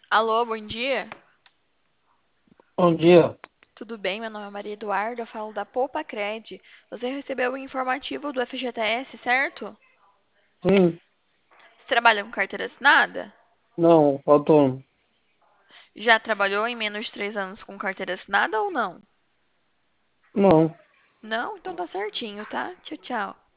Alô, bom dia. Bom dia. Tudo bem? Meu nome é Maria Eduarda, eu falo da Poupa Cred. Você recebeu o informativo do FGTS, certo? Sim, Você trabalha com carteira assinada? não, autônomo. Já trabalhou em menos de 3 anos com carteira assinada ou não? Não. Não? Então tá certinho, tá? Tchau, tchau.